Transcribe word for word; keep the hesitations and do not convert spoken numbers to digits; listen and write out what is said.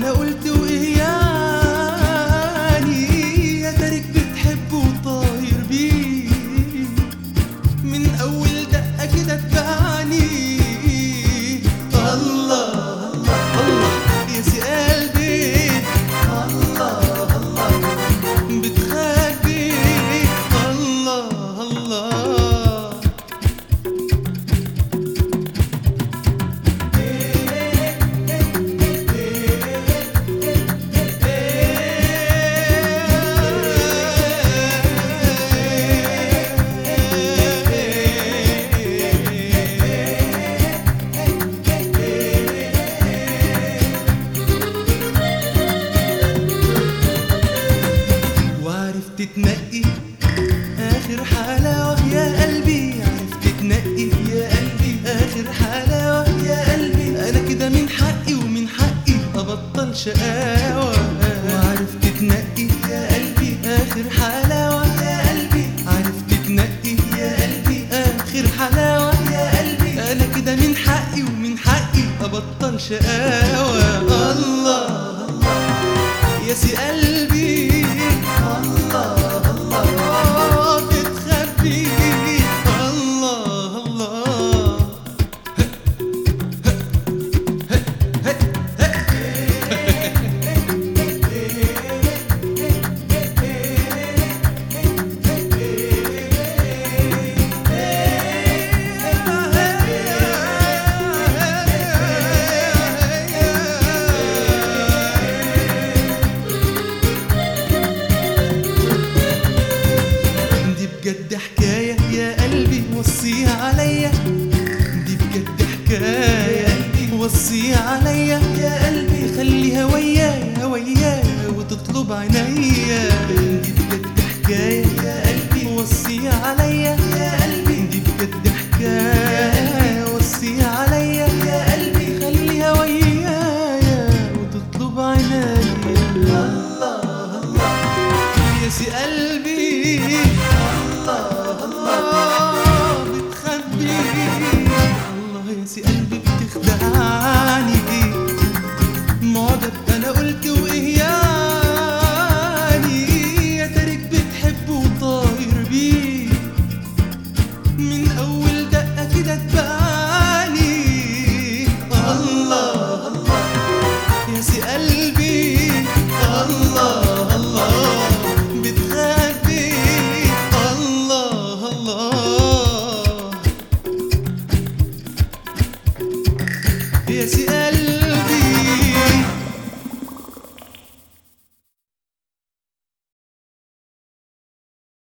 وانا قلت وايه يعني، يا تارك بتحبه وطاير بيه، من اول دقة كده اتبعني. الله الله الله يا سي قلبي، الله الله بتخبي، الله الله. تتنقي آخر حلاوة يا قلبي، عرفت تنقي يا قلبي آخر حلاوة يا قلبي. أنا كده من حقي ومن حقي أبطل شقاوة، وعرفت تنقي يا قلبي آخر حلاوة يا قلبي، عرفت تنقي يا قلبي آخر حلاوة يا قلبي. أنا كده من حقي ومن حقي أبطل شقاوة. الله الله يا سي قلبي،